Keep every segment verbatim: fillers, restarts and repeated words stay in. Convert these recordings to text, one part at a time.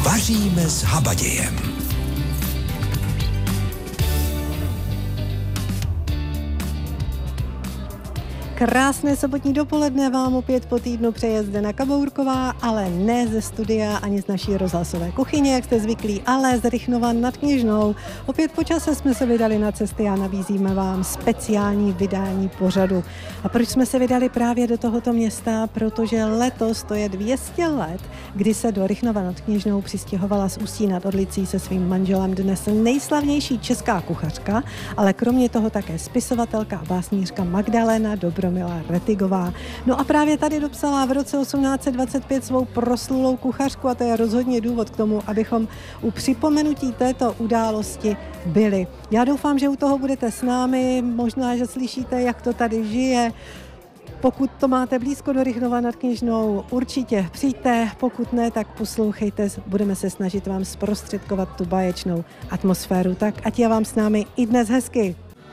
Vaříme s Habadějem. Krásné sobotní dopoledne vám opět po týdnu přeje Zdena Kabourková, ale ne ze studia ani z naší rozhlasové kuchyně, jak jste zvyklí, ale z Rychnova nad Kněžnou. Opět po čase jsme se vydali na cesty a nabízíme vám speciální vydání pořadu. A proč jsme se vydali právě do tohoto města? Protože letos to je dvě stě let, kdy se do Rychnova nad Kněžnou přistěhovala z Ústí nad Orlicí se svým manželem dnes nejslavnější česká kuchařka, ale kromě toho také spisovatelka a básnířka Magdalena Dobromila Rettigová. No a právě tady dopsala v roce osmnáct set dvacet pět svou proslulou kuchařku a to je rozhodně důvod k tomu, abychom u připomenutí této události byli. Já doufám, že u toho budete s námi, možná, že slyšíte, jak to tady žije. Pokud to máte blízko do Rychnova nad Kněžnou, určitě přijďte, pokud ne, tak poslouchejte, budeme se snažit vám zprostředkovat tu báječnou atmosféru, tak ať je vám s námi i dnes hezky.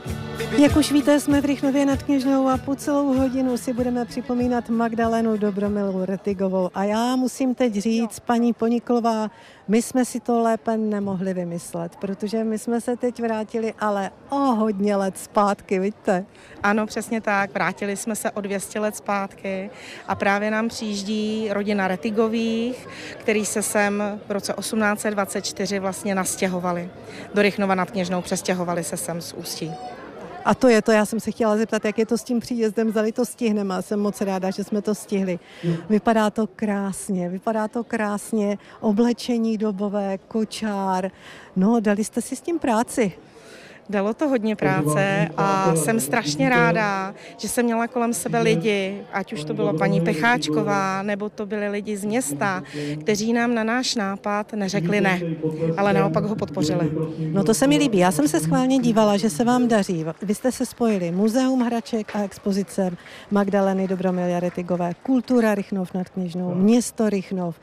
Jak už víte, jsme v Rychnově nad Kněžnou a po celou hodinu si budeme připomínat Magdalenu Dobromilu Rettigovou. A já musím teď říct, paní Poniklová, my jsme si to lépe nemohli vymyslet, protože my jsme se teď vrátili ale o hodně let zpátky, vidíte? Ano, přesně tak, vrátili jsme se o dvě stě let zpátky a právě nám přijíždí rodina Rettigových, který se sem v roce osmnáct set dvacet čtyři vlastně nastěhovali. Do Rychnova nad Kněžnou přestěhovali se sem z Ústí. A to je to, já jsem se chtěla zeptat, jak je to s tím příjezdem, zdali to stihneme a jsem moc ráda, že jsme to stihli. Vypadá to krásně, vypadá to krásně, oblečení dobové, kočár, no dali jste si s tím práci. Dalo to hodně práce a jsem strašně ráda, že jsem měla kolem sebe lidi, ať už to byla paní Pecháčková, nebo to byli lidi z města, kteří nám na náš nápad neřekli ne, ale naopak ho podpořili. No to se mi líbí. Já jsem se schválně dívala, že se vám daří. Vy jste se spojili Muzeum hraček a expozice Magdaleny Dobromily Rettigové, Kultura Rychnov nad Kněžnou, Město Rychnov,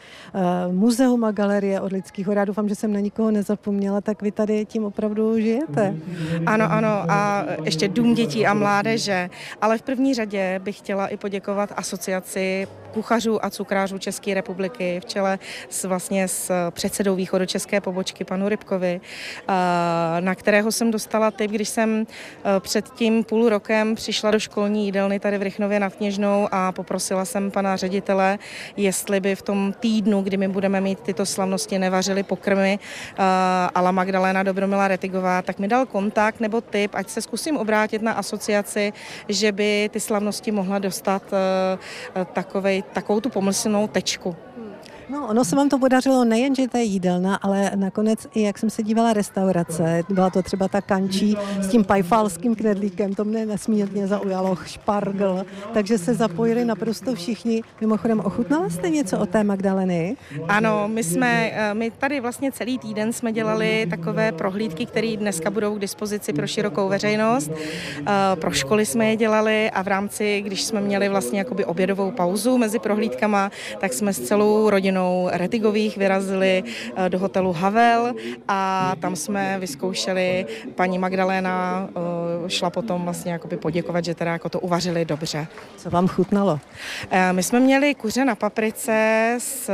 Muzeum a galerie Orlického. Já doufám, že jsem na nikoho nezapomněla, tak vy tady tím opravdu žijete. Ano, ano, a ještě Dům dětí a mládeže, ale v první řadě bych chtěla i poděkovat asociaci kuchařů a cukrářů České republiky v čele s, vlastně s předsedou východočeské pobočky panu Rybkovi, na kterého jsem dostala tip, když jsem před tím půl rokem přišla do školní jídelny tady v Rychnově nad Kněžnou a poprosila jsem pana ředitele, jestli by v tom týdnu, kdy my budeme mít tyto slavnosti, nevařili pokrmy a la Magdalena Dobromila Rettigová, tak mi dal kontakt nebo tip, ať se zkusím obrátit na asociaci, že by ty slavnosti mohla dostat takovej, takovou tu pomyslnou tečku. No, ono se vám to podařilo nejen, že to je jídelna, ale nakonec i, jak jsem se dívala, restaurace. Byla to třeba ta kančí s tím pajfalským knedlíkem, to mne nesmírně zaujalo, špargl, takže se zapojili naprosto všichni. Mimochodem, ochutnala jste něco od té Magdaleny? Ano, my jsme, my tady vlastně celý týden jsme dělali takové prohlídky, které dneska budou k dispozici pro širokou veřejnost. Pro školy jsme je dělali a v rámci, když jsme měli vlastně jakoby obědovou pauzu mezi prohlídkama, tak jsme s celou rodinou Rettigových vyrazili do hotelu Havel a tam jsme vyzkoušeli, paní Magdalena šla potom vlastně jakoby poděkovat, že teda jako to uvařili dobře. Co vám chutnalo? My jsme měli kuře na paprice s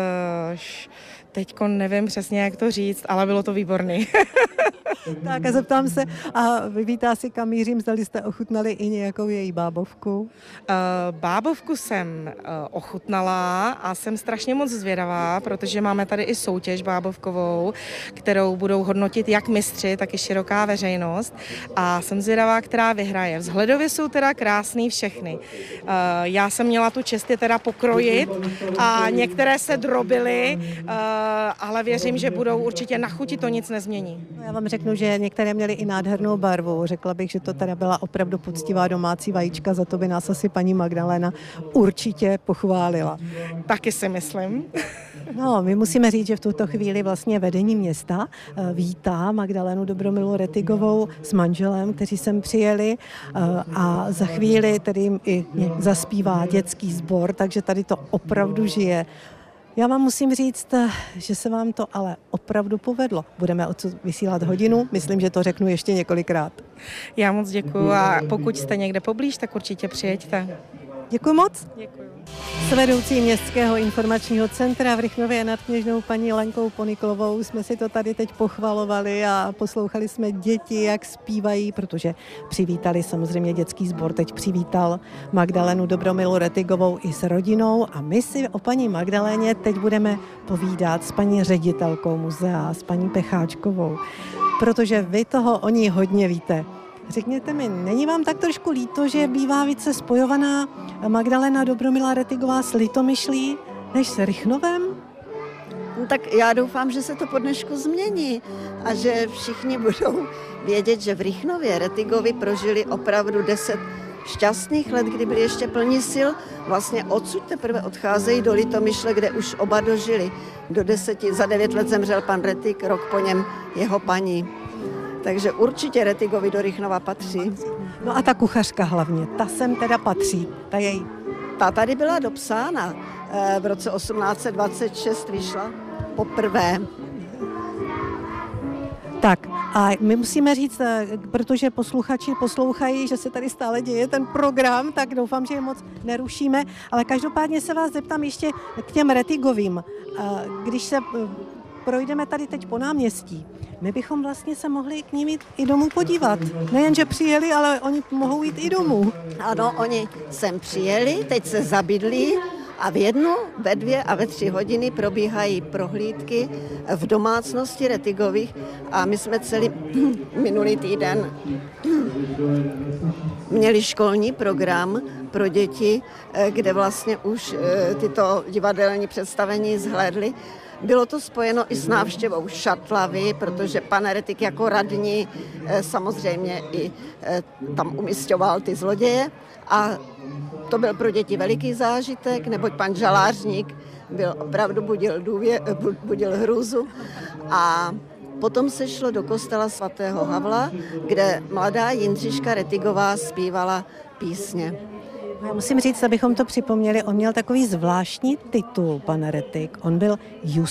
teďko nevím přesně, jak to říct, ale bylo to výborný. Tak a zeptám se, a vy víte asi, kam mířím, zdali jste ochutnali i nějakou její bábovku? Uh, bábovku jsem uh, ochutnala a jsem strašně moc zvědavá, protože máme tady i soutěž bábovkovou, kterou budou hodnotit jak mistři, tak i široká veřejnost. A jsem zvědavá, která vyhraje. Vzhledově jsou teda krásný všechny. Uh, já jsem měla tu čest je teda pokrojit a některé se drobily, uh, ale věřím, že budou určitě na chuti, to nic nezmění. Já vám řeknu, že některé měly i nádhernou barvu. Řekla bych, že to teda byla opravdu poctivá domácí vajíčka, za to by nás asi paní Magdalena určitě pochválila. Taky si myslím. No, my musíme říct, že v tuto chvíli vlastně vedení města vítá Magdalenu Dobromilu Rettigovou s manželem, kteří sem přijeli a za chvíli tedy jim i zaspívá dětský sbor, takže tady to opravdu žije. Já vám musím říct, že se vám to ale opravdu povedlo. Budeme odsud vysílat hodinu, myslím, že to řeknu ještě několikrát. Já moc děkuju a pokud jste někde poblíž, tak určitě přijeďte. Děkuji moc. Děkuju. S vedoucí Městského informačního centra v Rychnově nad Kněžnou paní Lenkou Poniklovou jsme si to tady teď pochvalovali a poslouchali jsme děti, jak zpívají, protože přivítali samozřejmě dětský sbor, teď přivítal Magdalenu Dobromilu Rettigovou i s rodinou a my si o paní Magdaléně teď budeme povídat s paní ředitelkou muzea, s paní Pecháčkovou, protože vy toho o ní hodně víte. Řekněte mi, není vám tak trošku líto, že bývá více spojovaná Magdalena Dobromila Rettigová s Litomyšlí než s Rychnovem? No tak já doufám, že se to po dnešku změní a že všichni budou vědět, že v Rychnově Rettigovi prožili opravdu deset šťastných let, kdy byli ještě plní sil. Vlastně odsud teprve odcházejí do Litomyšle, kde už oba dožili. Do deseti, za devět let zemřel pan Rettig, rok po něm jeho paní. Takže určitě Rettigovi do Rychnova patří. No a ta kuchařka hlavně, ta sem teda patří, ta jej. Ta tady byla dopsána, v roce osmnáct set dvacet šest vyšla poprvé. Tak a my musíme říct, protože posluchači poslouchají, že se tady stále děje ten program, tak doufám, že je moc nerušíme, ale každopádně se vás zeptám ještě k těm Rettigovým. Když se projdeme tady teď po náměstí, my bychom vlastně se mohli k ním jít i domů podívat. Nejen, že přijeli, ale oni mohou jít i domů. Ano, oni sem přijeli, teď se zabydlí a v jednu, ve dvě a ve tři hodiny probíhají prohlídky v domácnosti Rettigových a my jsme celý minulý týden měli školní program pro děti, kde vlastně už tyto divadelní představení zhlédly. Bylo to spojeno i s návštěvou Šatlavy, protože pan Rettig jako radní samozřejmě i tam umisťoval ty zloděje a to byl pro děti veliký zážitek, neboť pan Žalářník byl opravdu budil, důvě, budil hrůzu a potom se šlo do kostela svatého Havla, kde mladá Jindřiška Rettigová zpívala písně. Já musím říct, abychom to připomněli, on měl takový zvláštní titul, pan Rettig. On byl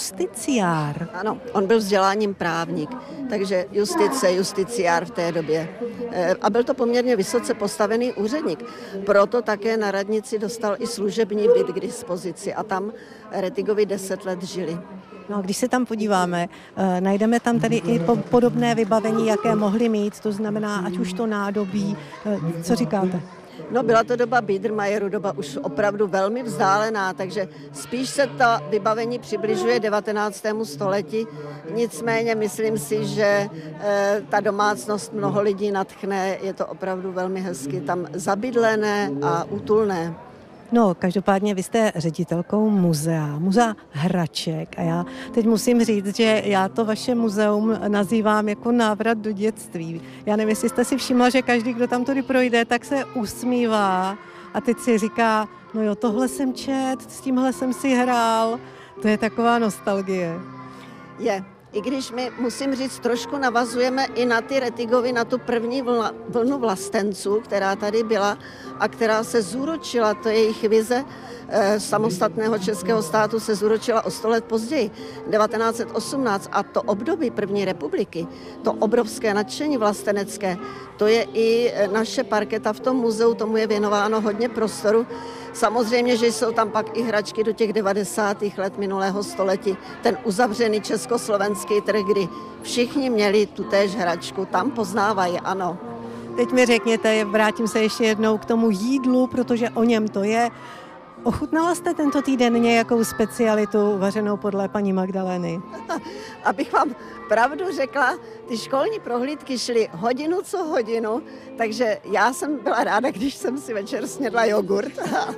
justiciár. Ano, on byl vzděláním právník, takže justice, justiciár v té době. A byl to poměrně vysoce postavený úředník. Proto také na radnici dostal i služební byt k dispozici a tam Rettigovi deset let žili. No, když se tam podíváme, najdeme tam tady i podobné vybavení, jaké mohli mít, to znamená, ať už to nádobí. Co říkáte? No, byla to doba Biedermeieru, doba už opravdu velmi vzdálená, takže spíš se ta vybavení přibližuje devatenáctému století. Nicméně myslím si, že e, ta domácnost mnoho lidí nadchne, je to opravdu velmi hezky tam zabydlené a útulné. No, každopádně vy jste ředitelkou muzea, muzea hraček a já teď musím říct, že já to vaše muzeum nazývám jako návrat do dětství. Já nevím, jestli jste si všimla, že každý, kdo tam tudy projde, tak se usmívá a teď si říká, no jo, tohle jsem čet, s tímhle jsem si hrál, to je taková nostalgie. Je. I když my, musím říct, trošku navazujeme i na ty Rettigovi, na tu první vlna, vlnu vlastenců, která tady byla a která se zúročila, to je jejich vize eh, samostatného českého státu se zúročila o sto let později, devatenáct set osmnáct, a to období první republiky, to obrovské nadšení vlastenecké, to je i naše parketa v tom muzeu, tomu je věnováno hodně prostoru. Samozřejmě, že jsou tam pak i hračky do těch devadesátých let minulého století. Ten uzavřený československý trh, kdy všichni měli tutéž hračku, tam poznávají, ano. Teď mi řekněte, vrátím se ještě jednou k tomu jídlu, protože o něm to je. Ochutnala jste tento týden nějakou specialitu vařenou podle paní Magdalény? Abych vám pravdu řekla, ty školní prohlídky šly hodinu co hodinu, takže já jsem byla ráda, když jsem si večer snědla jogurt.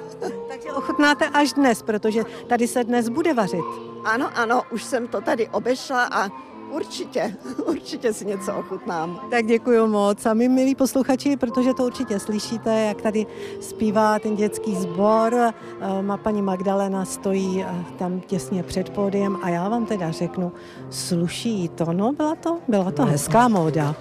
Takže ochutnáte až dnes, protože tady se dnes bude vařit. Ano, ano, už jsem to tady obešla a určitě, určitě si něco ochutnám. Tak děkuji moc. A my, milí posluchači, protože to určitě slyšíte, jak tady zpívá ten dětský sbor, má paní Magdalena stojí tam těsně před pódiem a já vám teda řeknu, sluší to, no byla to, byla to hezká móda.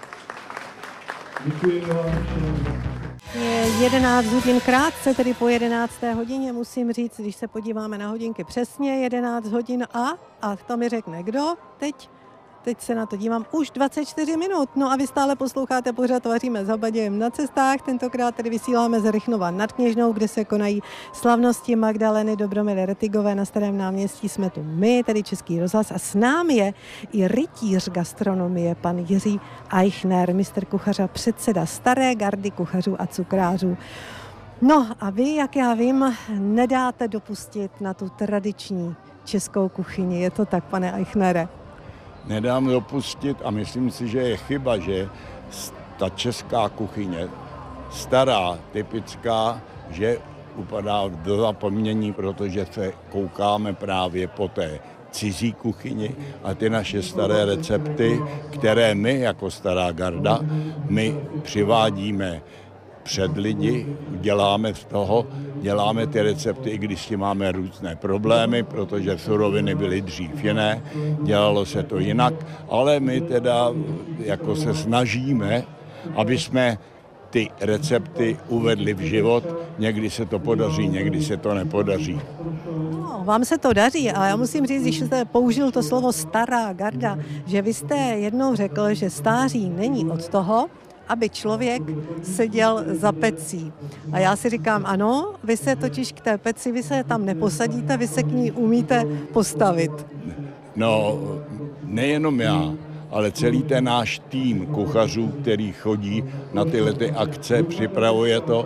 Děkuji vám. Je jedenáct hodin krátce, tedy po jedenácté hodině, musím říct, když se podíváme na hodinky přesně, jedenáct hodin a, a to mi řekne kdo teď? teď se na to dívám, už dvacet čtyři minut. No a vy stále posloucháte pořad Vaříme s Habadějem na cestách. Tentokrát tedy vysíláme z Rychnova nad Kněžnou, kde se konají slavnosti Magdaleny Dobromily Retigové. Na Starém náměstí jsme tu my, tedy Český rozhlas, a s námi je i rytíř gastronomie, pan Jiří Eichner, mistr kuchař a předseda Staré gardy kuchařů a cukrářů. No a vy, jak já vím, nedáte dopustit na tu tradiční českou kuchyni. Je to tak, pane Eichnere? Nedám dopustit a myslím si, že je chyba, že ta česká kuchyně, stará, typická, že upadá do zapomnění, protože se koukáme právě po té cizí kuchyni a ty naše staré recepty, které my jako Stará garda, my přivádíme před lidi, děláme z toho, děláme ty recepty, i když s tím máme různé problémy, protože suroviny byly dřív jiné, dělalo se to jinak, ale my teda jako se snažíme, aby jsme ty recepty uvedli v život. Někdy se to podaří, někdy se to nepodaří. No, vám se to daří, ale já musím říct, když jste použil to slovo Stará garda, že vy jste jednou řekl, že stáří není od toho, aby člověk seděl za pecí. A já si říkám, ano, vy se totiž k té peci, vy se tam neposadíte, vy se k ní umíte postavit. No, nejenom já, ale celý ten náš tým kuchařů, který chodí na tyhle ty akce, připravuje to,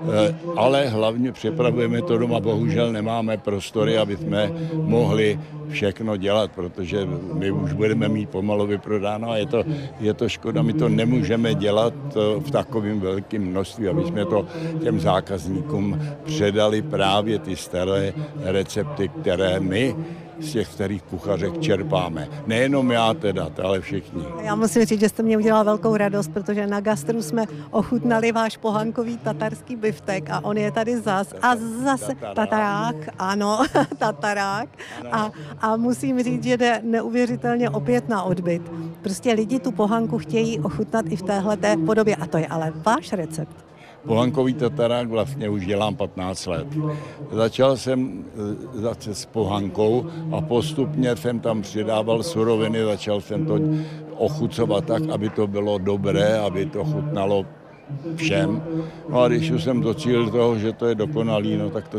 ale hlavně připravujeme to doma. Bohužel nemáme prostory, aby jsme mohli všechno dělat, protože my už budeme mít pomalu vyprodáno a je to, je to škoda. My to nemůžeme dělat v takovém velkém množství, aby jsme to těm zákazníkům předali právě ty staré recepty, které my z těch starých kuchařek čerpáme. Nejenom já teda, ale všichni. Já musím říct, že jste mě udělal velkou radost, protože na gastru jsme ochutnali váš pohankový tatarský biftek a on je tady zas. A zase tatarák, ano, tatarák. A, a musím říct, že jde neuvěřitelně opět na odbyt. Prostě lidi tu pohanku chtějí ochutnat i v téhleté podobě. A to je ale váš recept. Pohankový tatarák vlastně už dělám patnáct let. Začal jsem zase s pohankou a postupně jsem tam přidával suroviny, začal jsem to ochucovat tak, aby to bylo dobré, aby to chutnalo všem. No a když už jsem docílil toho, že to je dokonalý, no tak to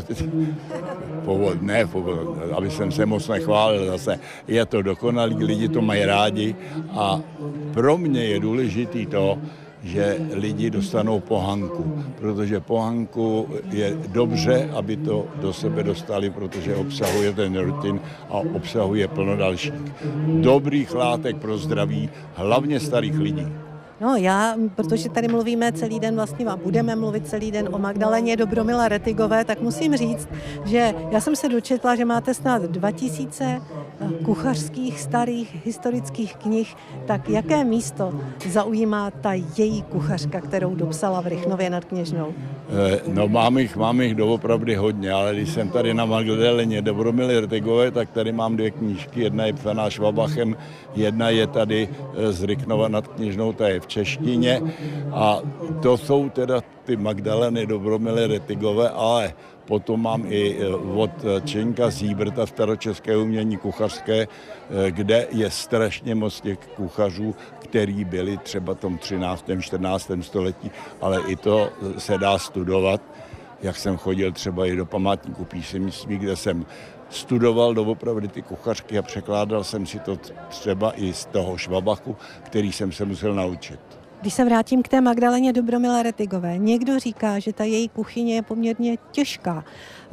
povod, ne, povod, aby jsem se moc nechválil zase. Je to dokonalý, lidi to mají rádi a pro mě je důležitý to, že lidi dostanou pohanku, protože pohanku je dobře, aby to do sebe dostali, protože obsahuje ten rutin a obsahuje plno dalších dobrých látek pro zdraví, hlavně starých lidí. No já, protože tady mluvíme celý den vlastně a budeme mluvit celý den o Magdaleně Dobromile Retigové, tak musím říct, že já jsem se dočetla, že máte snad dva tisíce kuchařských starých historických knih, tak jaké místo zaujímá ta její kuchařka, kterou dopsala v Rychnově nad Kněžnou? No mám jich, mám jich doopravdy hodně, ale když jsem tady na Magdaleně Dobromily Retigové, tak tady mám dvě knížky, jedna je psaná Švabachem, jedna je tady z Rychnova nad Kněžnou, ta je v češtině a to jsou teda ty Magdaleny Dobromily Retigové, ale potom mám i od Čenka Zíbrta staročeského umění kuchařské, kde je strašně moc těch kuchařů, který byli třeba v tom třináctém čtrnáctém století, ale i to se dá studovat, jak jsem chodil třeba i do památníku písemnictví, kde jsem studoval doopravdy ty kuchařky a překládal jsem si to třeba i z toho Švabachu, který jsem se musel naučit. Když se vrátím k té Magdaleně Dobromile Retigové, někdo říká, že ta její kuchyně je poměrně těžká.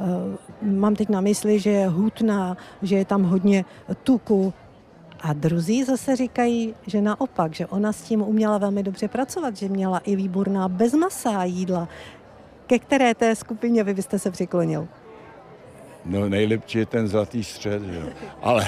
Mám teď na mysli, že je hutná, že je tam hodně tuku. A druzí zase říkají, že naopak, že ona s tím uměla velmi dobře pracovat, že měla i výborná bezmasá jídla. Ke které té skupině vy byste se přiklonil? No nejlepší je ten zlatý střed, jo. Ale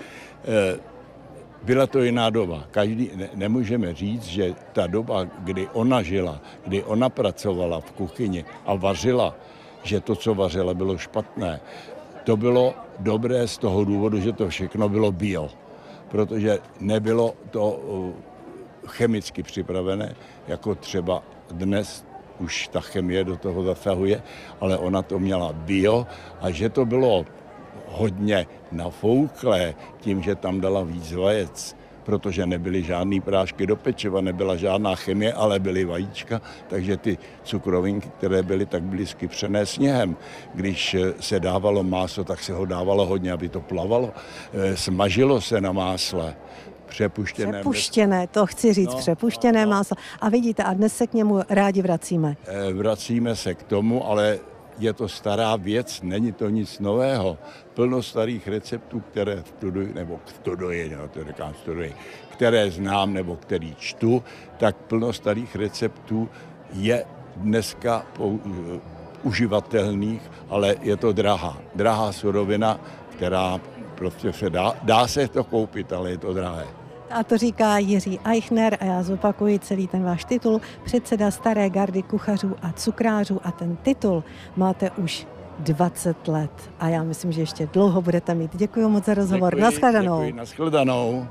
byla to jiná doba. Každý, ne, nemůžeme říct, že ta doba, kdy ona žila, kdy ona pracovala v kuchyni a vařila, že to, co vařila, bylo špatné. To bylo dobré z toho důvodu, že to všechno bylo bio, protože nebylo to chemicky připravené, jako třeba dnes už ta chemie do toho zasahuje, ale ona to měla bio a že to bylo hodně nafouklé tím, že tam dala víc vajec, protože nebyly žádný prášky do pečiva, nebyla žádná chemie, ale byly vajíčka, takže ty cukrovinky, které byly, tak byly skypřené sněhem. Když se dávalo máso, tak se ho dávalo hodně, aby to plavalo. Smažilo se na másle. Přepuštěné. Přepuštěné, to chci říct, no, přepuštěné no, no. Máso. A vidíte, a dnes se k němu rádi vracíme. Vracíme se k tomu, ale je to stará věc, není to nic nového. Plno starých receptů, které studuji, nebo studuji, no, to říkám studuji, které znám nebo který čtu, tak plno starých receptů je dneska pou, uživatelných, ale je to drahá. Drahá surovina, která prostě se dá, dá se to koupit, ale je to drahé. A to říká Jiří Eichner a já zopakuji celý ten váš titul, předseda Staré gardy kuchařů a cukrářů, a ten titul máte už dvacet let a já myslím, že ještě dlouho budete mít. Děkuji moc za rozhovor. Děkuji, Naschledanou. Děkuji, naschledanou.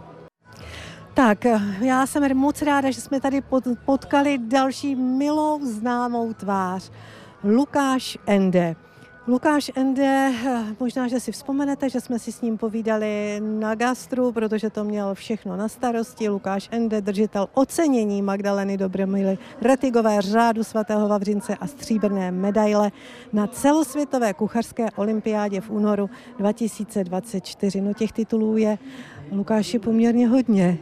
Tak, já jsem moc ráda, že jsme tady potkali další milou známou tvář. Lukáš Ende. Lukáš Ende, možná, že si vzpomenete, že jsme si s ním povídali na gastru, protože to měl všechno na starosti. Lukáš Ende, držitel ocenění Magdaleny Dobromily Retigové, řádu svatého Vavřince a stříbrné medaile na celosvětové kuchařské olympiádě v únoru dva tisíce dvacet čtyři. No těch titulů je, Lukáši, poměrně hodně.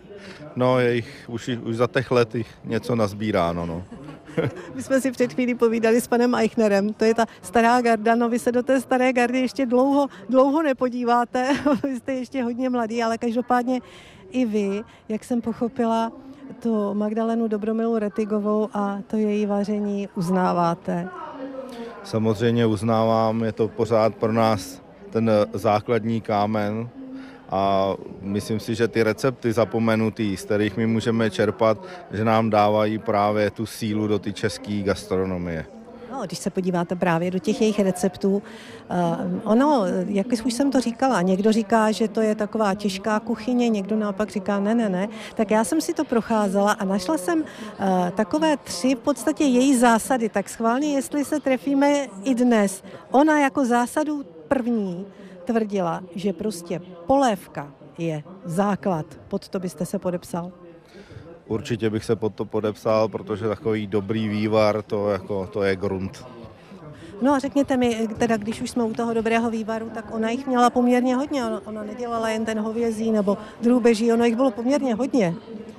No, je jich už, už za těch let jich něco nazbíráno, no. My jsme si před chvílí povídali s panem Eichnerem, to je ta stará garda, no vy se do té staré gardy ještě dlouho, dlouho nepodíváte, vy jste ještě hodně mladý, ale každopádně i vy, jak jsem pochopila, tu Magdalenu Dobromilu Retigovou a to její vaření uznáváte. Samozřejmě uznávám, je to pořád pro nás ten základní kámen. A myslím si, že ty recepty zapomenutý, z kterých my můžeme čerpat, že nám dávají právě tu sílu do ty české gastronomie. No, když se podíváte právě do těch jejich receptů, uh, ono, jak už jsem to říkala, někdo říká, že to je taková těžká kuchyně, někdo naopak říká ne, ne, ne. Tak já jsem si to procházela a našla jsem uh, takové tři v podstatě její zásady, tak schválně, jestli se trefíme i dnes. Ona jako zásadu první tvrdila, že prostě polévka je základ. Pod to byste se podepsal? Určitě bych se pod to podepsal, protože takový dobrý vývar, to, jako, to je grunt. No a řekněte mi, teda když už jsme u toho dobrého vývaru, tak ona jich měla poměrně hodně. Ona nedělala jen ten hovězí nebo drůbeží, ono jich bylo poměrně hodně.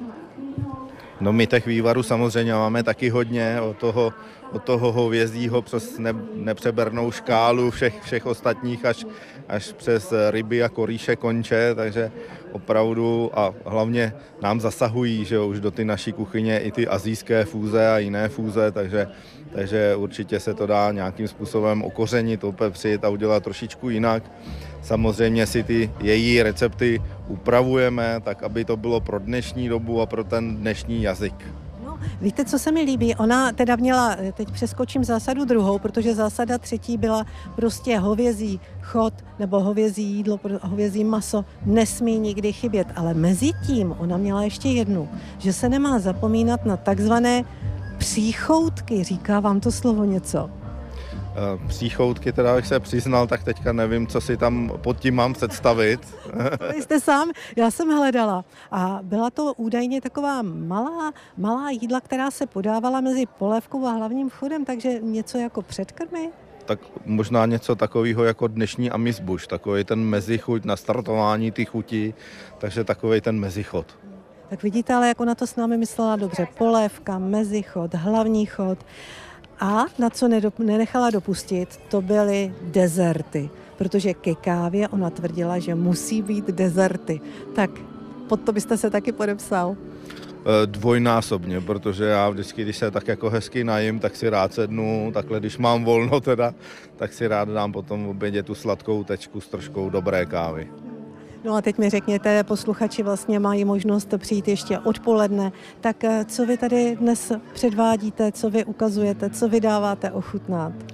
No my těch vývarů samozřejmě máme taky hodně, od toho, od toho hovězího přes ne, nepřebernou škálu všech, všech ostatních až, až přes ryby a korýše, konče, takže opravdu a hlavně nám zasahují, že jo, už do ty naší kuchyně i ty asijské fúze a jiné fúze, takže, takže určitě se to dá nějakým způsobem okořenit, opepřit a udělat trošičku jinak. Samozřejmě si ty její recepty upravujeme, tak aby to bylo pro dnešní dobu a pro ten dnešní jazyk. No, víte, co se mi líbí? Ona teda měla, teď přeskočím zásadu druhou, protože zásada třetí byla prostě hovězí chod nebo hovězí jídlo, hovězí maso nesmí nikdy chybět, ale mezi tím ona měla ještě jednu, že se nemá zapomínat na takzvané příchoutky. Říká vám to slovo něco? Příchoutky, teda bych se přiznal, tak teďka nevím, co si tam pod tím mám představit. Vy jste sám, já jsem hledala. A byla to údajně taková malá, malá jídla, která se podávala mezi polévkou a hlavním vchodem, takže něco jako předkrmy? Tak možná něco takového jako dnešní amizbuš, takový ten mezichuť, nastartování ty chutí, takže takový ten mezichod. Tak vidíte, ale jak ona to s námi myslela dobře. Polévka, mezichod, hlavní chod. A na co nenechala dopustit, to byly dezerty, protože ke kávě ona tvrdila, že musí být dezerty. Tak pod to byste se taky podepsal? Dvojnásobně, protože já vždycky, když se tak jako hezky najím, tak si rád sednu, takhle když mám volno teda, tak si rád dám potom v obědě tu sladkou tečku s troškou dobré kávy. No a teď mi řekněte, posluchači vlastně mají možnost přijít ještě odpoledne, tak co vy tady dnes předvádíte, co vy ukazujete, co vy dáváte ochutnat?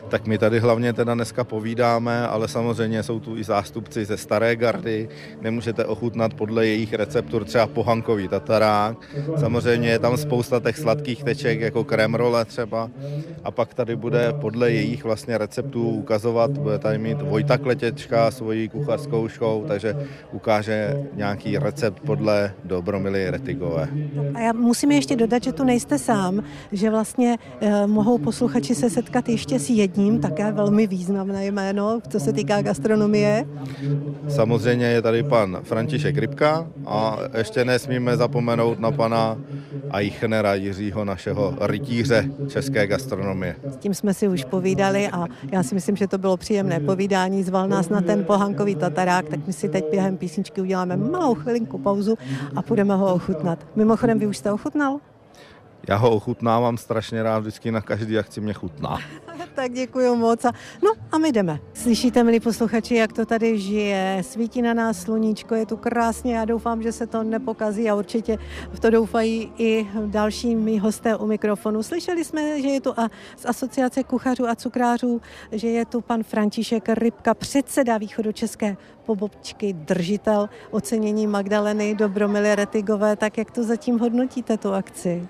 tak my tady hlavně teda dneska povídáme, ale samozřejmě jsou tu i zástupci ze staré gardy, kde můžete ochutnat podle jejich receptur třeba pohankový tatarák. Samozřejmě je tam spousta těch sladkých teček, jako krém role třeba. A pak tady bude podle jejich vlastně receptů ukazovat, bude tady mít Vojta Kletěčka svoji kuchařskou show, takže ukáže nějaký recept podle Dobromily Retigové. A já musím ještě dodat, že tu nejste sám, že vlastně eh, mohou posluchači se setkat ještě s jedním, také velmi významné jméno, co se týká gastronomie. Samozřejmě je tady pan František Rybka a ještě nesmíme zapomenout na pana Eichnera Jiřího, našeho rytíře české gastronomie. S tím jsme si už povídali a já si myslím, že to bylo příjemné povídání. Zval nás na ten pohankový tatarák, tak my si teď během písničky uděláme malou chvilinku pauzu a půjdeme ho ochutnat. Mimochodem, vy už jste ochutnal? Já ho ochutnávám strašně rád, vždycky na každý akci mě chutná. Tak děkuji moc. A, no a my jdeme. Slyšíte, milí posluchači, jak to tady žije. Svítí na nás sluníčko, je tu krásně. Já doufám, že se to nepokazí a určitě v to doufají i další mý hosté u mikrofonu. Slyšeli jsme, že je tu a z Asociace kuchařů a cukrářů, že je tu pan František Rybka, předseda východočeské pobočky, držitel ocenění Magdaleny Dobromily Retigové. Tak jak to zatím hodnotíte, tu akci?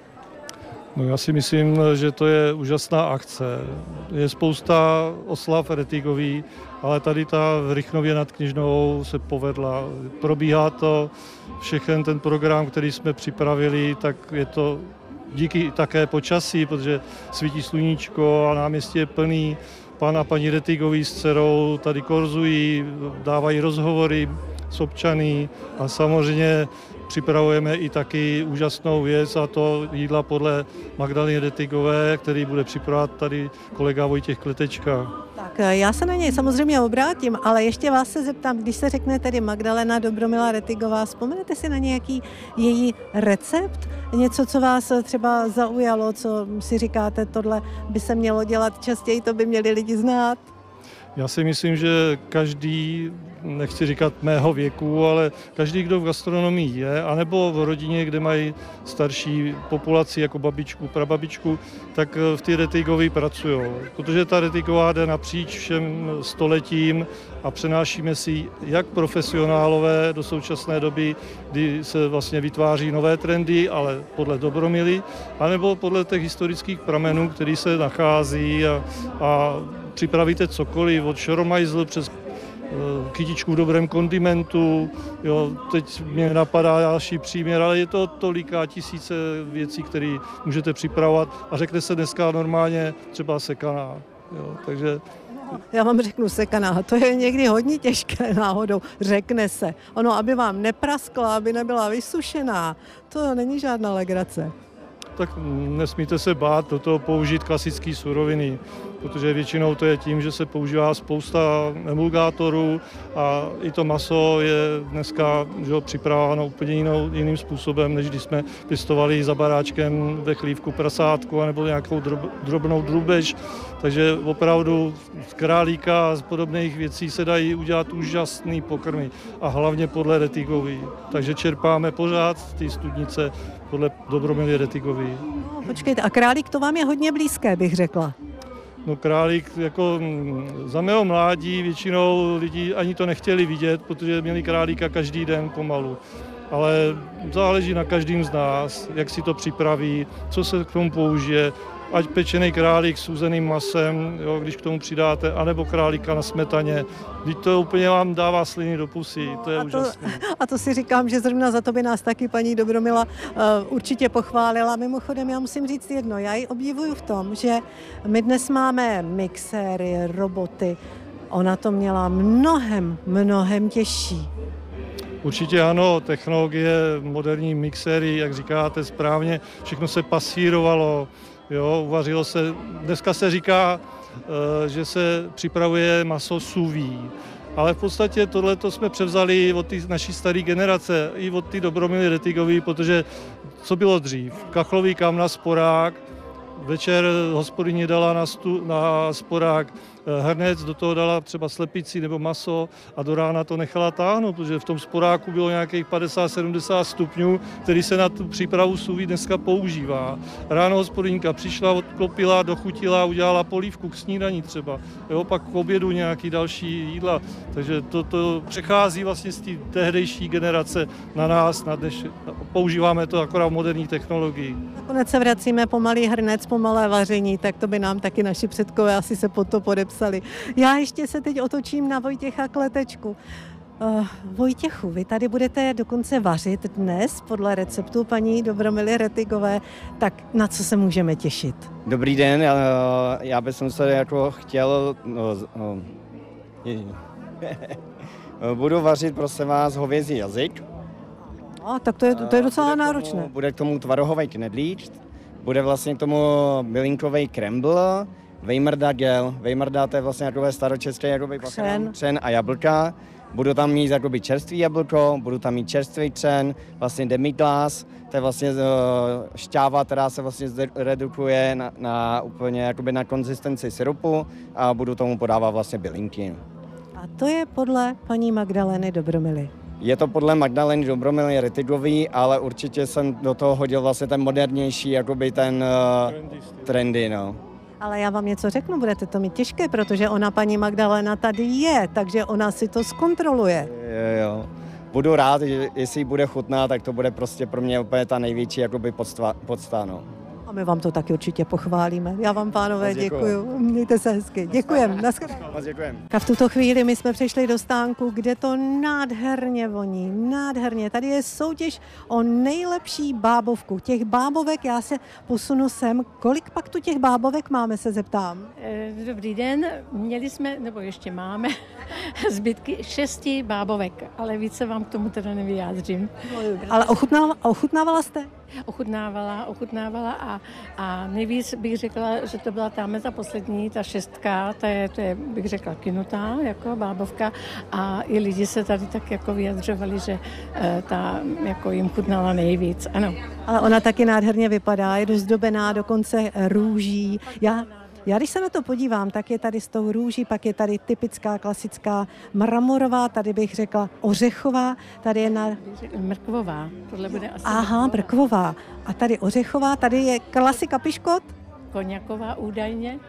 No já si myslím, že to je úžasná akce. Je spousta oslav Retigový, ale tady ta v Rychnově nad Kněžnou se povedla. Probíhá to všechen ten program, který jsme připravili, tak je to díky také počasí, protože svítí sluníčko a náměstí je plný. Pan a paní Retigoví s dcerou tady korzují, dávají rozhovory s občany a samozřejmě připravujeme i taky úžasnou věc, a to jídla podle Magdaleny Retigové, který bude připravovat tady kolega Vojtěch Kletečka. Tak já se na něj samozřejmě obrátím, ale ještě vás se zeptám, když se řekne tedy Magdalena Dobromila Retigová, vzpomenete si na nějaký její recept? Něco, co vás třeba zaujalo, co si říkáte, tohle by se mělo dělat častěji, to by měli lidi znát? Já si myslím, že každý, nechci říkat mého věku, ale každý, kdo v gastronomii je, anebo v rodině, kde mají starší populaci jako babičku, prababičku, tak v té Retigový pracují. Protože ta Retigová jde napříč všem stoletím a přenášíme si jak profesionálové do současné doby, kdy se vlastně vytváří nové trendy, ale podle Dobromily, anebo podle těch historických pramenů, který se nachází a, a připravíte cokoliv, od šoromajzl přes kytičku v dobrém kondimentu. Jo, teď mě napadá další příměr, ale je to tolika tisíce věcí, které můžete připravovat a řekne se dneska normálně třeba sekaná. Jo, takže Já vám řeknu sekaná, to je někdy hodně těžké náhodou, řekne se. Ono, aby vám nepraskla, aby nebyla vysušená, to není žádná legrace. Tak nesmíte se bát do toho použít klasické suroviny, protože většinou to je tím, že se používá spousta emulgátorů a i to maso je dneska že, připravováno úplně jinou, jiným způsobem, než když jsme pěstovali za baráčkem ve chlívku prasátku nebo nějakou drob, drobnou drůbež. Takže opravdu z králíka a z podobných věcí se dají udělat úžasný pokrmy a hlavně podle Retigový. Takže čerpáme pořád z té studnice podle Dobromily Retigový. No, počkejte, a králík to vám je hodně blízké, bych řekla. No králík, jako za mého mládí většinou lidí ani to nechtěli vidět, protože měli králíka každý den pomalu. Ale záleží na každém z nás, jak si to připraví, co se k tomu použije. Ať pečený králík s uzeným masem, jo, když k tomu přidáte, anebo králíka na smetaně. Když to úplně vám dává sliny do pusy, to je a to, úžasné. A to si říkám, že zrovna za to by nás taky paní Dobromila uh, určitě pochválila. Mimochodem, já musím říct jedno, já ji obdivuju v tom, že my dnes máme mixéry, roboty. Ona to měla mnohem, mnohem těžší. Určitě ano, technologie, moderní mixéry, jak říkáte správně, všechno se pasírovalo, jo, uvařilo se, dneska se říká, že se připravuje maso sous vide, ale v podstatě tohleto jsme převzali od té naší staré generace, i od té Dobromily Retigové, protože co bylo dřív? Kachlový kam na sporák, večer hospodyně dala na, stu, na sporák hrnec, do toho dala třeba slepici nebo maso a do rána to nechala táhnout, protože v tom sporáku bylo nějakých padesát sedmdesát stupňů, který se na tu přípravu sous dneska používá. Ráno hospodyňka přišla, odklopila, dochutila, udělala polívku k snídani třeba, jo, pak k obědu nějaký další jídla, takže to, to přechází vlastně z té tehdejší generace na nás, na dneš, používáme to akorát v moderní technologii. Nakonec se vracíme pomalý hrnec, pomalé vaření, tak to by nám taky naši předkové asi se pod to podepsali. Já ještě se teď otočím na Vojtěcha Kletečku. Uh, Vojtěchu, vy tady budete dokonce vařit dnes podle receptu paní Dobromily Rettigové, tak na co se můžeme těšit? Dobrý den, já, já bych se jako chtěl, no, no, budu vařit prosím vás hovězí jazyk. No, tak to je, to je docela bude náročné. Tomu, bude k tomu tvarohový knedlíč, bude vlastně k tomu bylinkový krembl, vejmrda gel, vejmrda to je vlastně takové staročeské jakoby křen. křen a jablka. Budu tam mít jakoby čerstvý jablko, budu tam mít čerstvý křen, vlastně demi-glace, to je vlastně šťáva, která se vlastně redukuje na, na úplně jakoby na konzistenci syrupu a budu tomu podávat vlastně bylinky. A to je podle paní Magdaleny Dobromily. Je to podle Magdaleny Dobromily Rettigový, ale určitě jsem do toho hodil vlastně ten modernější, jakoby ten uh, trendy, no. Ale já vám něco řeknu, budete to mít těžké, protože ona, paní Magdalena, tady je, takže ona si to zkontroluje. Jo, jo. Budu rád, že jestli bude chutná, tak to bude prostě pro mě úplně ta největší jakoby podsta, podsta, no. A my vám to taky určitě pochválíme. Já vám, pánové, děkuju. Mějte se hezky. Děkujem. Naschledanou. A v tuto chvíli my jsme přišli do stánku, kde to nádherně voní. Nádherně. Tady je soutěž o nejlepší bábovku. Těch bábovek, já se posunu sem. Kolik pak tu těch bábovek máme, se zeptám? Dobrý den. Měli jsme, nebo ještě máme, zbytky šesti bábovek, ale více vám k tomu teda nevyjádřím. Ale ochutnávala, ochutnávala jste? Ochutnávala, ochutnávala a, a nejvíc bych řekla, že to byla tamhle ta poslední, ta šestka, to je, to je bych řekla kinutá, jako bábovka a i lidi se tady tak jako vyjadřovali, že e, ta jako jim chutnala nejvíc, ano. Ale ona taky nádherně vypadá, je dozdobená dokonce růží. Já Já když se na to podívám, tak je tady s tou růží, pak je tady typická klasická mramorová, tady bych řekla ořechová, tady je na... Mrkvová, tohle bude asi... Aha, mrkvová. A tady ořechová, tady je klasika piškot? Koňaková údajně.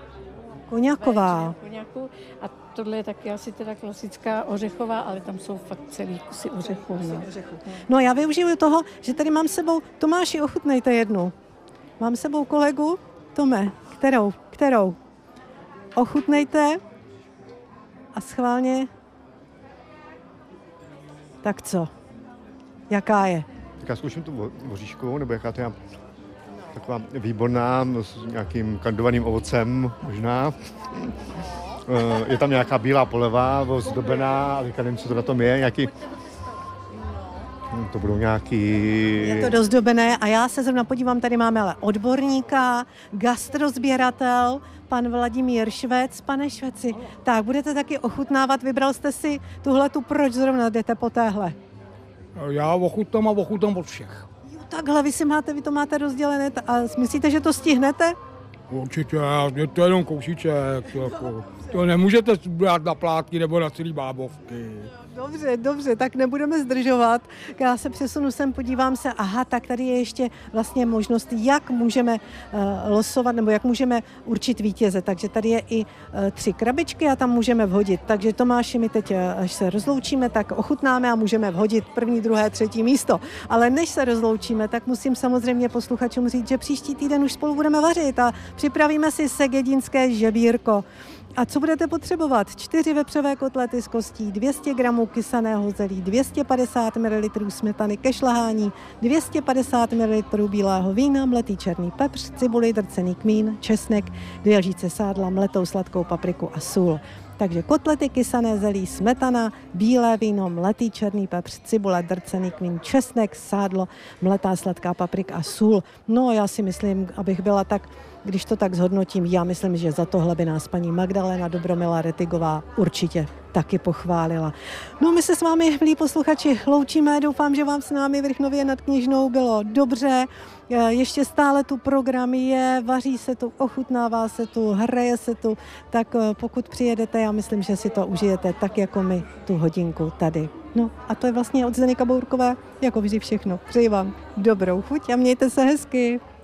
Koňaková. Koňaku. A tohle je taky asi teda klasická ořechová, ale tam jsou fakt celý kusy ořechů. No. no já využiju toho, že tady mám s sebou, Tomáši, ochutnejte jednu. Mám s sebou kolegu, Tome, kterou? Kterou? Ochutnejte a schválně. Tak co? Jaká je? Tak já zkouším tu voříškovou, nebo jaká to je taková výborná, s nějakým kandovaným ovocem možná. Je tam nějaká bílá poleva, ozdobená, ale nevím, co to na tom je, nějaký... To budou nějaký... Je to dozdobené a já se zrovna podívám, tady máme ale odborníka, gastrozběratel, pan Vladimír Švec. Pane Šveci, tak budete taky ochutnávat, vybral jste si tuhletu, proč zrovna jdete po téhle? Já ochutnám a ochutnám od všech. Jo, takhle, vy si máte, vy to máte rozdělené a myslíte, že to stihnete? Určitě, je to jenom kousíček, jako, to nemůžete brát na plátky nebo na celý bábovky. Dobře, dobře, tak nebudeme zdržovat. Já se přesunu sem, podívám se, aha, tak tady je ještě vlastně možnost, jak můžeme uh, losovat, nebo jak můžeme určit vítěze. Takže tady je i uh, tři krabičky a tam můžeme vhodit. Takže Tomáši, my teď, až se rozloučíme, tak ochutnáme a můžeme vhodit první, druhé, třetí místo. Ale než se rozloučíme, tak musím samozřejmě posluchačům říct, že příští týden už spolu budeme vařit a připravíme si segedinské žebírko. A co budete potřebovat? Čtyři vepřové kotlety z kostí, dvě stě gramů kysaného zelí, dvě stě padesát mililitrů smetany ke šlehání, dvě stě padesát mililitrů bílého vína, mletý černý pepř, cibuli, drcený kmín, česnek, dvě lžíce sádla, mletou sladkou papriku a sůl. Takže kotlety, kysané zelí, smetana, bílé víno, mletý černý pepř, cibule, drcený kmín, česnek, sádlo, mletá sladká paprika a sůl. No, já si myslím, abych byla tak když to tak zhodnotím, já myslím, že za tohle by nás paní Magdalena Dobromila Rettigová určitě taky pochválila. No my se s vámi, milí posluchači, loučíme, doufám, že vám s námi v Rychnově nad Kněžnou bylo dobře. Ještě stále tu program je, vaří se tu, ochutnává se tu, hraje se tu, tak pokud přijedete, já myslím, že si to užijete tak jako my tu hodinku tady. No a to je vlastně od Zdeny Kabourkové, jako vždy všechno. Přeji vám dobrou chuť a mějte se hezky.